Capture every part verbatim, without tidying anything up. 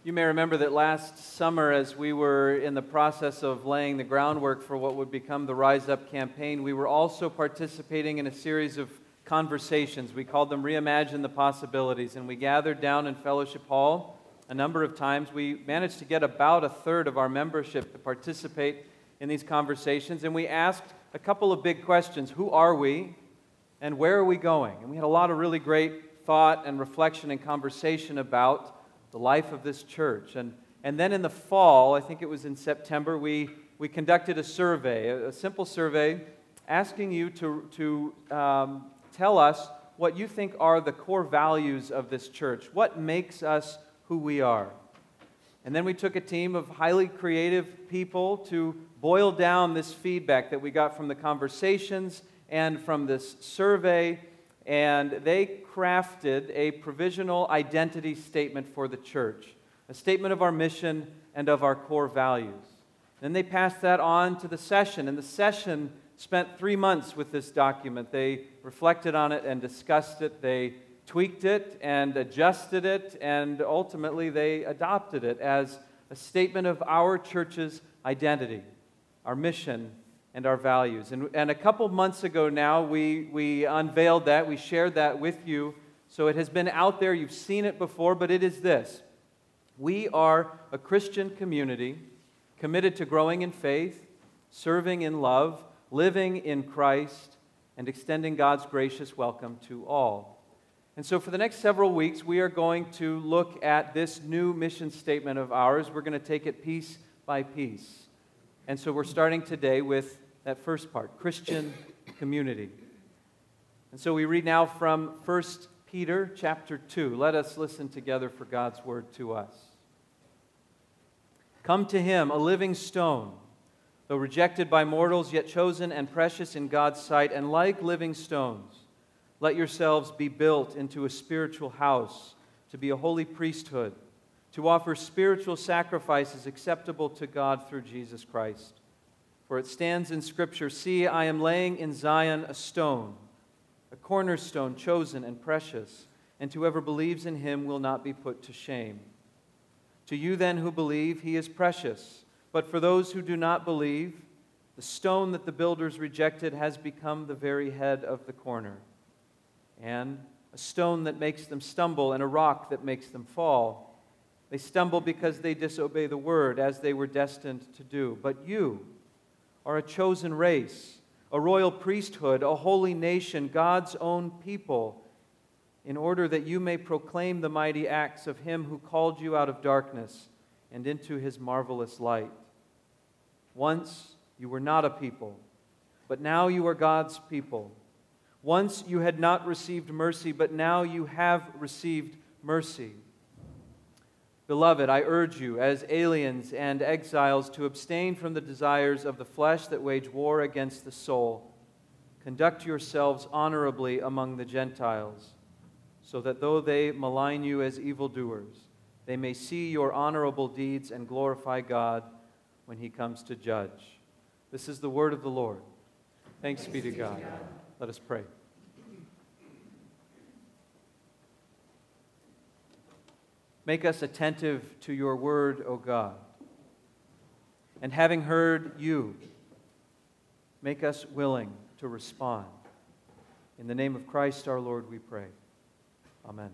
You may remember that last summer, as we were in the process of laying the groundwork for what would become the Rise Up campaign, we were also participating in a series of conversations. We called them Reimagine the Possibilities, and we gathered down in Fellowship Hall a number of times. We managed to get about a third of our membership to participate in these conversations, and we asked a couple of big questions. Who are we, and where are we going? And we had a lot of really great thought and reflection and conversation about the life of this church. And and then in the fall, I think it was in September, we, we conducted a survey, a, a simple survey, asking you to, to um, tell us what you think are the core values of this church. What makes us who we are? And then we took a team of highly creative people to boil down this feedback that we got from the conversations and from this survey, and they crafted a provisional identity statement for the church, a statement of our mission and of our core values. Then they passed that on to the session, and the session spent three months with this document. They reflected on it and discussed it. They tweaked it and adjusted it, and ultimately they adopted it as a statement of our church's identity, our mission, and our values. And, and a couple months ago now, we, we unveiled that, we shared that with you. So it has been out there, you've seen it before, but it is this. We are a Christian community committed to growing in faith, serving in love, living in Christ, and extending God's gracious welcome to all. And so for the next several weeks, we are going to look at this new mission statement of ours. We're going to take it piece by piece. And so we're starting today with that first part, Christian community. And so we read now from First Peter chapter two. Let us listen together for God's word to us. Come to him, a living stone, though rejected by mortals, yet chosen and precious in God's sight, and like living stones, let yourselves be built into a spiritual house, to be a holy priesthood, to offer spiritual sacrifices acceptable to God through Jesus Christ. For it stands in Scripture, see, I am laying in Zion a stone, a cornerstone chosen and precious, and whoever believes in him will not be put to shame. To you then who believe, he is precious. But for those who do not believe, the stone that the builders rejected has become the very head of the corner, and a stone that makes them stumble and a rock that makes them fall. They stumble because they disobey the word, as they were destined to do. But you are a chosen race, a royal priesthood, a holy nation, God's own people, in order that you may proclaim the mighty acts of him who called you out of darkness and into his marvelous light. Once you were not a people, but now you are God's people. Once you had not received mercy, but now you have received mercy. Beloved, I urge you, as aliens and exiles, to abstain from the desires of the flesh that wage war against the soul. Conduct yourselves honorably among the Gentiles, so that though they malign you as evildoers, they may see your honorable deeds and glorify God when he comes to judge. This is the word of the Lord. Thanks be to God. Let us pray. Make us attentive to your word, O God. And having heard you, make us willing to respond. In the name of Christ our Lord we pray. Amen.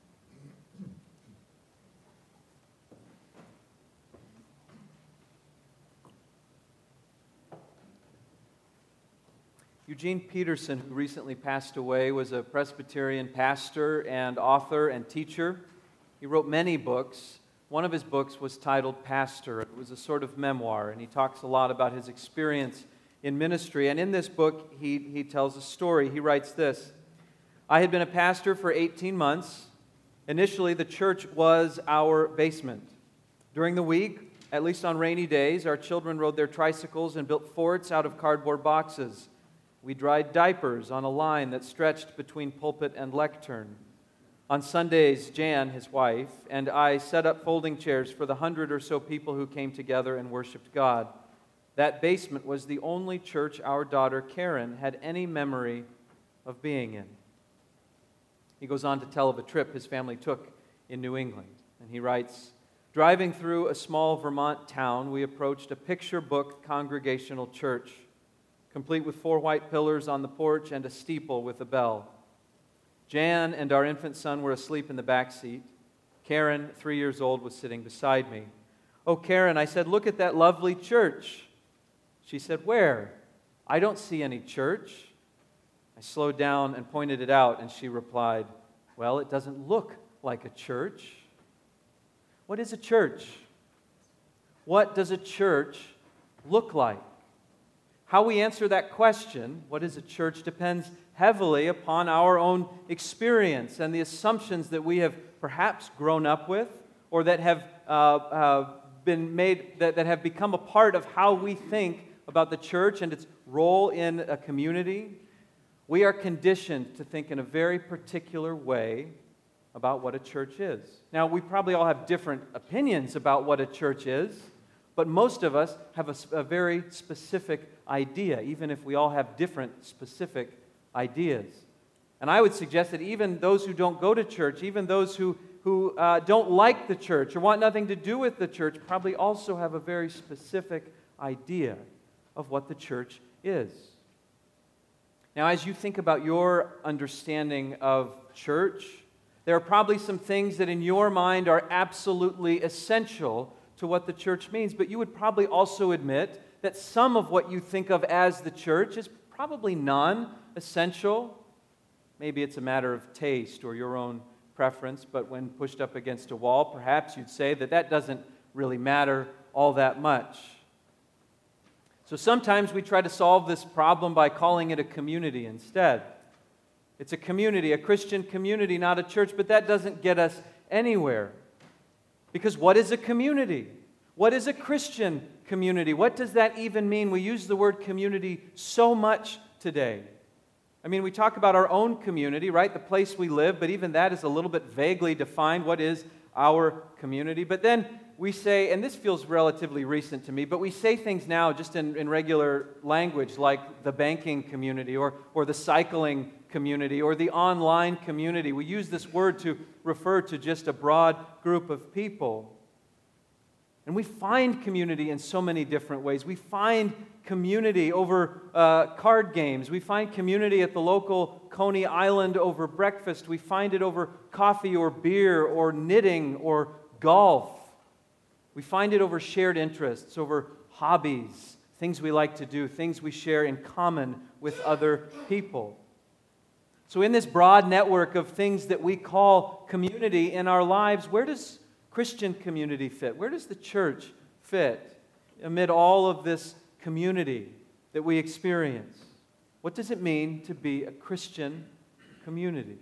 Eugene Peterson, who recently passed away, was a Presbyterian pastor and author and teacher. He wrote many books. One of his books was titled Pastor. It was a sort of memoir, and he talks a lot about his experience in ministry. And in this book, he, he tells a story. He writes this: I had been a pastor for eighteen months. Initially, the church was our basement. During the week, at least on rainy days, our children rode their tricycles and built forts out of cardboard boxes. We dried diapers on a line that stretched between pulpit and lectern. On Sundays, Jan, his wife, and I set up folding chairs for the hundred or so people who came together and worshiped God. That basement was the only church our daughter, Karen, had any memory of being in. He goes on to tell of a trip his family took in New England, and he writes, Driving through a small Vermont town, we approached a picture book congregational church, complete with four white pillars on the porch and a steeple with a bell. Jan and our infant son were asleep in the back seat. Karen, three years old, was sitting beside me. "Oh, Karen," I said, "look at that lovely church." She said, "Where? I don't see any church." I slowed down and pointed it out, and she replied, "Well, it doesn't look like a church." What is a church? What does a church look like? How we answer that question, what is a church, depends heavily upon our own experience and the assumptions that we have perhaps grown up with or that have uh, uh, been made, that, that have become a part of how we think about the church and its role in a community. We are conditioned to think in a very particular way about what a church is. Now, we probably all have different opinions about what a church is, but most of us have a, a very specific idea, even if we all have different specific ideas. And I would suggest that even those who don't go to church, even those who, who uh, don't like the church or want nothing to do with the church, probably also have a very specific idea of what the church is. Now, as you think about your understanding of church, there are probably some things that in your mind are absolutely essential to what the church means, but you would probably also admit that some of what you think of as the church is probably non-essential. Maybe it's a matter of taste or your own preference, but when pushed up against a wall, perhaps you'd say that that doesn't really matter all that much. So sometimes we try to solve this problem by calling it a community instead. It's a community, a Christian community, not a church, but that doesn't get us anywhere. Because what is a community? What is a Christian community? What does that even mean? We use the word community so much today. I mean, we talk about our own community, right? The place we live, but even that is a little bit vaguely defined. What is our community? But then we say, and this feels relatively recent to me, but we say things now just in, in regular language like the banking community or, or the cycling community or the online community. We use this word to refer to just a broad group of people. And we find community in so many different ways. We find community over uh, card games. We find community at the local Coney Island over breakfast. We find it over coffee or beer or knitting or golf. We find it over shared interests, over hobbies, things we like to do, things we share in common with other people. So in this broad network of things that we call community in our lives, where does Christian community fit? Where does the church fit amid all of this community that we experience? What does it mean to be a Christian community?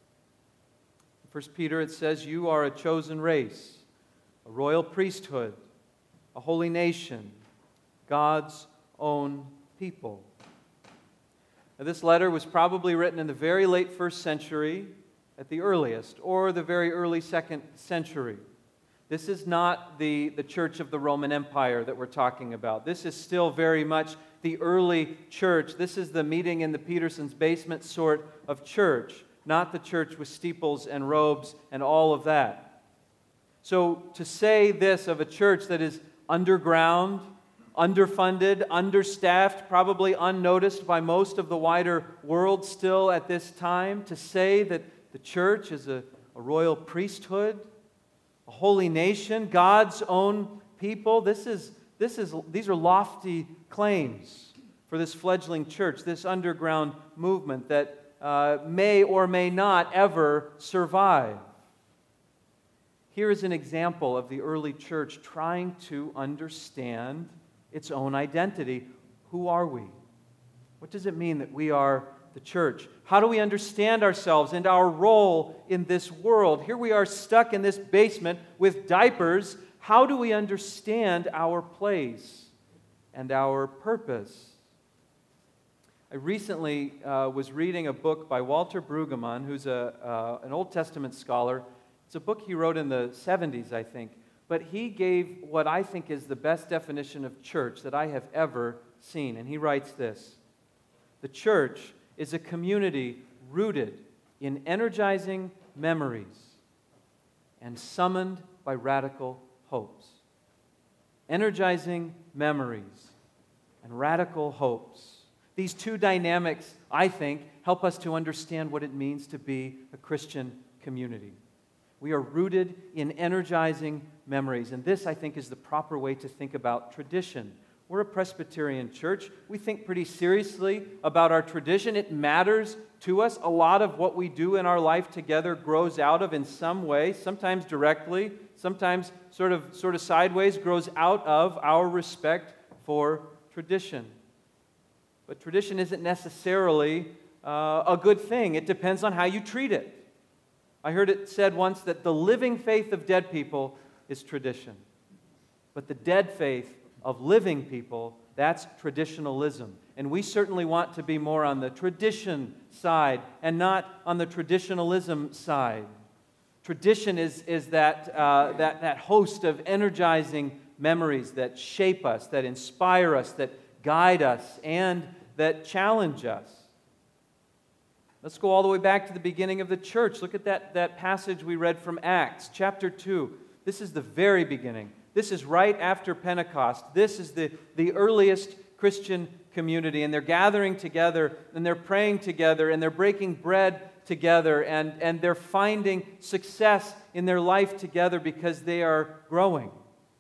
In First Peter it says, "You are a chosen race, a royal priesthood, a holy nation, God's own people." Now, this letter was probably written in the very late first century at the earliest, or the very early second century. This is not the, the church of the Roman Empire that we're talking about. This is still very much the early church. This is the meeting in the Peterson's basement sort of church, not the church with steeples and robes and all of that. So to say this of a church that is underground, underfunded, understaffed, probably unnoticed by most of the wider world still at this time, to say that the church is a, a royal priesthood, a holy nation, God's own people, this is, this is, these are lofty claims for this fledgling church, this underground movement that uh, may or may not ever survive. Here is an example of the early church trying to understand its own identity. Who are we? What does it mean that we are the church? How do we understand ourselves and our role in this world? Here we are stuck in this basement with diapers. How do we understand our place and our purpose? I recently uh, was reading a book by Walter Brueggemann, who's a, uh, an Old Testament scholar. It's a book he wrote in the seventies, I think. But he gave what I think is the best definition of church that I have ever seen. And he writes this: "The church is a community rooted in energizing memories and summoned by radical hopes. Energizing memories and radical hopes. These two dynamics, I think, help us to understand what it means to be a Christian community. We are rooted in energizing memories, and this, I think, is the proper way to think about tradition. We're a Presbyterian church. We think pretty seriously about our tradition. It matters to us. A lot of what we do in our life together grows out of, in some way, sometimes directly, sometimes sort of, sort of sideways, grows out of our respect for tradition. But tradition isn't necessarily uh, a good thing. It depends on how you treat it. I heard it said once that the living faith of dead people is tradition. But the dead faith of living people, that's traditionalism. And we certainly want to be more on the tradition side and not on the traditionalism side. Tradition is, is that, uh, that, that host of energizing memories that shape us, that inspire us, that guide us, and that challenge us. Let's go all the way back to the beginning of the church. Look at that, that passage we read from Acts, chapter two. This is the very beginning. This is right after Pentecost. This is the, the earliest Christian community, and they're gathering together, and they're praying together, and they're breaking bread together, and, and they're finding success in their life together because they are growing.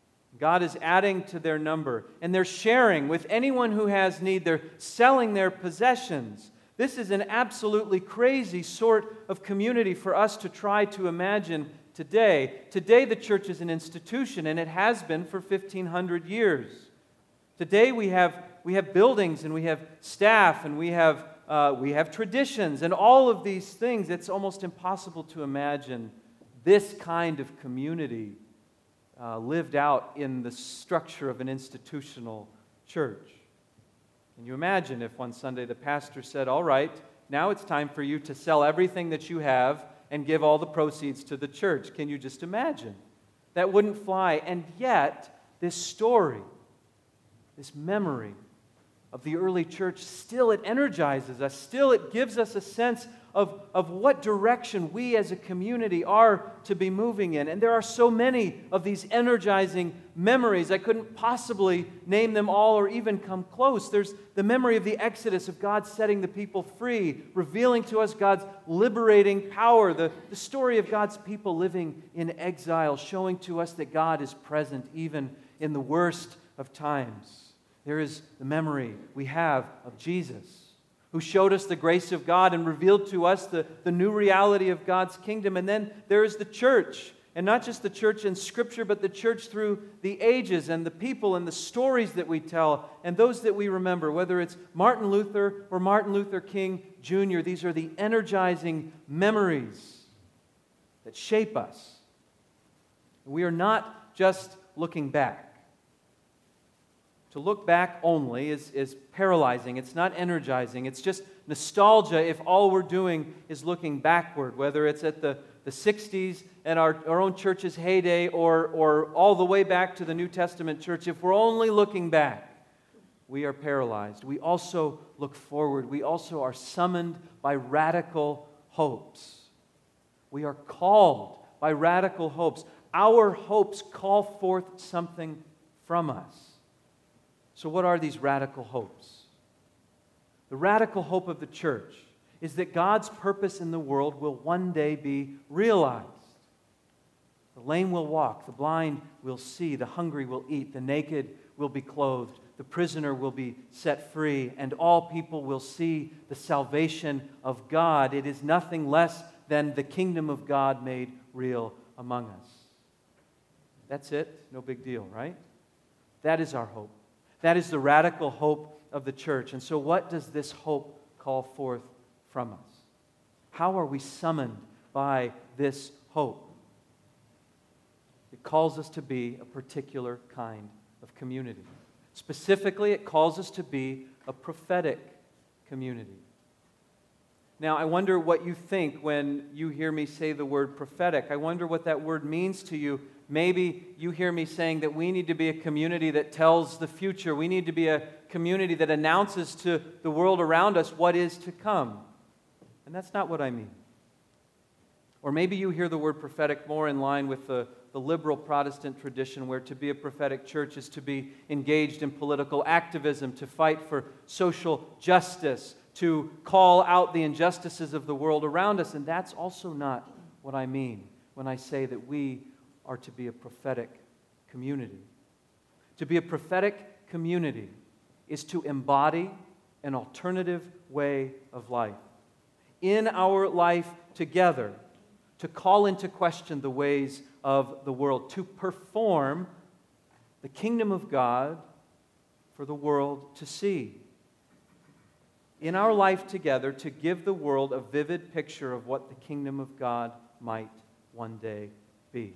God is adding to their number, and they're sharing with anyone who has need. They're selling their possessions. This is an absolutely crazy sort of community for us to try to imagine today. Today, the church is an institution, and it has been for fifteen hundred years. Today, we have, we have buildings, and we have staff, and we have, uh, we have traditions, and all of these things. It's almost impossible to imagine this kind of community uh, lived out in the structure of an institutional church. Can you imagine if one Sunday the pastor said, all right, now it's time for you to sell everything that you have and give all the proceeds to the church? Can you just imagine? That wouldn't fly. And yet, this story, this memory of the early church, still it energizes us. Still it gives us a sense of, of what direction we as a community are to be moving in. And there are so many of these energizing memories. I couldn't possibly name them all or even come close. There's the memory of the Exodus, of God setting the people free, revealing to us God's liberating power, the, the story of God's people living in exile, showing to us that God is present even in the worst of times. There is the memory we have of Jesus, who showed us the grace of God and revealed to us the, the new reality of God's kingdom. And then there is the church, and not just the church in Scripture, but the church through the ages and the people and the stories that we tell and those that we remember, whether it's Martin Luther or Martin Luther King Junior These are the energizing memories that shape us. We are not just looking back. To look back only is, is paralyzing. It's not energizing. It's just nostalgia if all we're doing is looking backward, whether it's at the, the sixties and our, our own church's heyday or, or all the way back to the New Testament church. If we're only looking back, we are paralyzed. We also look forward. We also are summoned by radical hopes. We are called by radical hopes. Our hopes call forth something from us. So what are these radical hopes? The radical hope of the church is that God's purpose in the world will one day be realized. The lame will walk, the blind will see, the hungry will eat, the naked will be clothed, the prisoner will be set free, and all people will see the salvation of God. It is nothing less than the kingdom of God made real among us. That's it. No big deal, right? That is our hope. That is the radical hope of the church. And so what does this hope call forth from us? How are we summoned by this hope? It calls us to be a particular kind of community. Specifically, it calls us to be a prophetic community. Now, I wonder what you think when you hear me say the word prophetic. I wonder what that word means to you. Maybe you hear me saying that we need to be a community that tells the future. We need to be a community that announces to the world around us what is to come. And that's not what I mean. Or maybe you hear the word prophetic more in line with the, the the liberal Protestant tradition, where to be a prophetic church is to be engaged in political activism, to fight for social justice, to call out the injustices of the world around us. And that's also not what I mean when I say that we are to be a prophetic community. To be a prophetic community is to embody an alternative way of life. In our life together, to call into question the ways of the world, to perform the kingdom of God for the world to see. In our life together, to give the world a vivid picture of what the kingdom of God might one day be.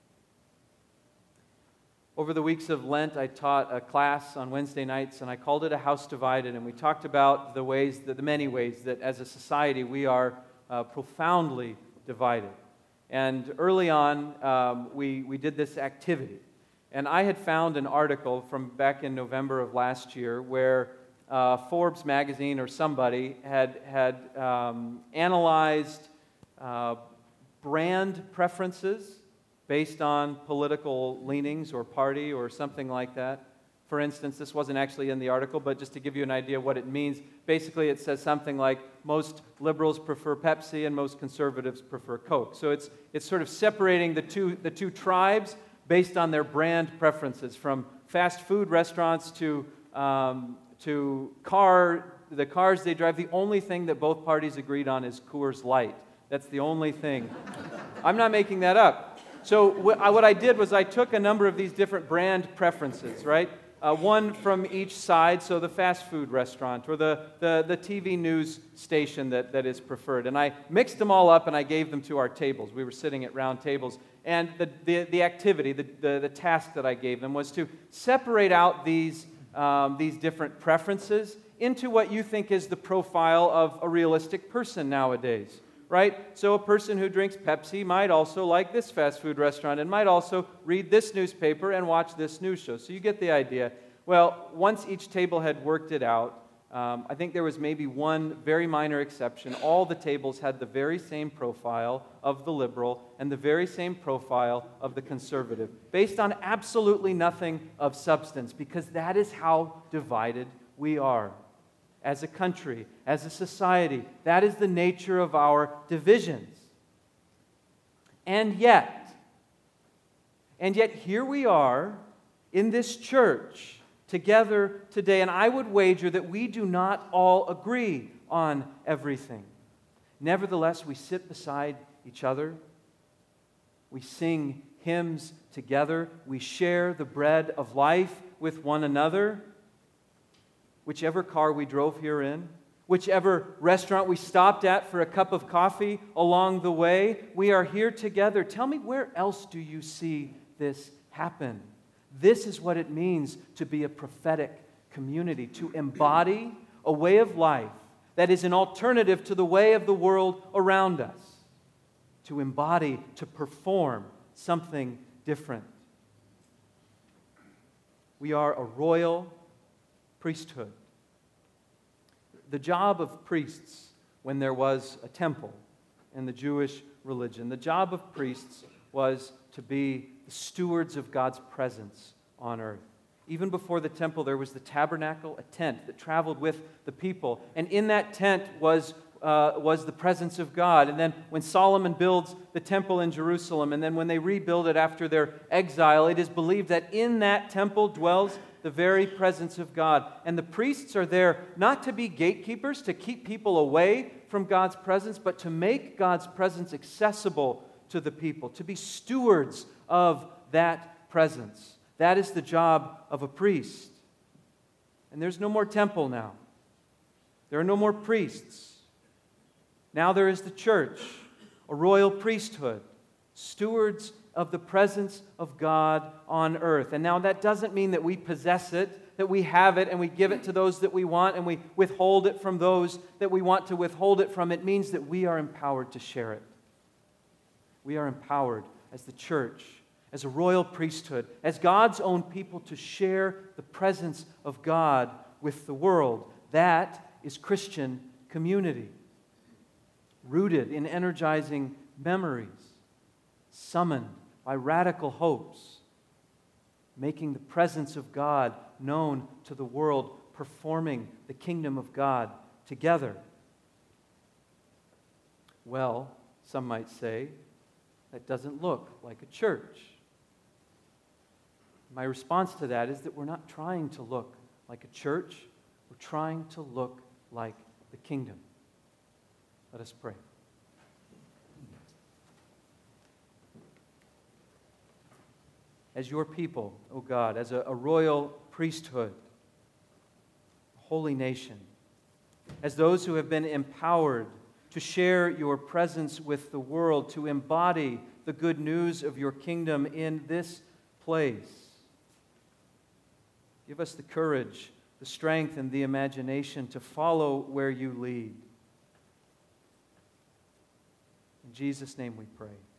Over the weeks of Lent, I taught a class on Wednesday nights, and I called it A House Divided, and we talked about the ways, that, the many ways that as a society we are uh, profoundly divided. And early on, um, we, we did this activity. And I had found an article from back in November of last year where uh, Forbes magazine or somebody had, had um, analyzed uh, brand preferences based on political leanings or party or something like that. For instance, this wasn't actually in the article, but just to give you an idea of what it means, basically it says something like most liberals prefer Pepsi and most conservatives prefer Coke. So it's it's sort of separating the two the two tribes based on their brand preferences, from fast food restaurants to um, to car the cars they drive. The only thing that both parties agreed on is Coors Light. That's the only thing. I'm not making that up. So what I did was I took a number of these different brand preferences, right? Uh, one from each side, so the fast food restaurant or the, the, the T V news station that, that is preferred. And I mixed them all up and I gave them to our tables. We were sitting at round tables. And the, the, the activity, the, the, the task that I gave them was to separate out these, um, these different preferences into what you think is the profile of a realistic person nowadays. Right? So a person who drinks Pepsi might also like this fast food restaurant and might also read this newspaper and watch this news show. So you get the idea. Well, once each table had worked it out, um, I think there was maybe one very minor exception. All the tables had the very same profile of the liberal and the very same profile of the conservative, based on absolutely nothing of substance, because that is how divided we are. As a country, as a society, that is the nature of our divisions. And yet, and yet here we are in this church together today, and I would wager that we do not all agree on everything. Nevertheless, we sit beside each other, we sing hymns together, we share the bread of life with one another. Whichever car we drove here in, whichever restaurant we stopped at for a cup of coffee along the way, we are here together. Tell me, where else do you see this happen? This is what it means to be a prophetic community, to embody a way of life that is an alternative to the way of the world around us, to embody, to perform something different. We are a royal priesthood. The job of priests, when there was a temple in the Jewish religion, the job of priests was to be the stewards of God's presence on earth. Even before the temple, there was the tabernacle, a tent that traveled with the people. And in that tent was Uh, was the presence of God. And then when Solomon builds the temple in Jerusalem, and then when they rebuild it after their exile, it is believed that in that temple dwells the very presence of God. And the priests are there not to be gatekeepers, to keep people away from God's presence, but to make God's presence accessible to the people, to be stewards of that presence. That is the job of a priest. And there's no more temple now. There are no more priests. Now there is the church, a royal priesthood, stewards of the presence of God on earth. And now that doesn't mean that we possess it, that we have it, and we give it to those that we want, and we withhold it from those that we want to withhold it from. It means that we are empowered to share it. We are empowered as the church, as a royal priesthood, as God's own people, to share the presence of God with the world. That is Christian community. Rooted in energizing memories, summoned by radical hopes, making the presence of God known to the world, performing the kingdom of God together. Well, some might say, that doesn't look like a church. My response to that is that we're not trying to look like a church. We're trying to look like the kingdom. Let us pray. As your people, O God, as a, a royal priesthood, a holy nation, as those who have been empowered to share your presence with the world, to embody the good news of your kingdom in this place, give us the courage, the strength, and the imagination to follow where you lead. In Jesus' name we pray.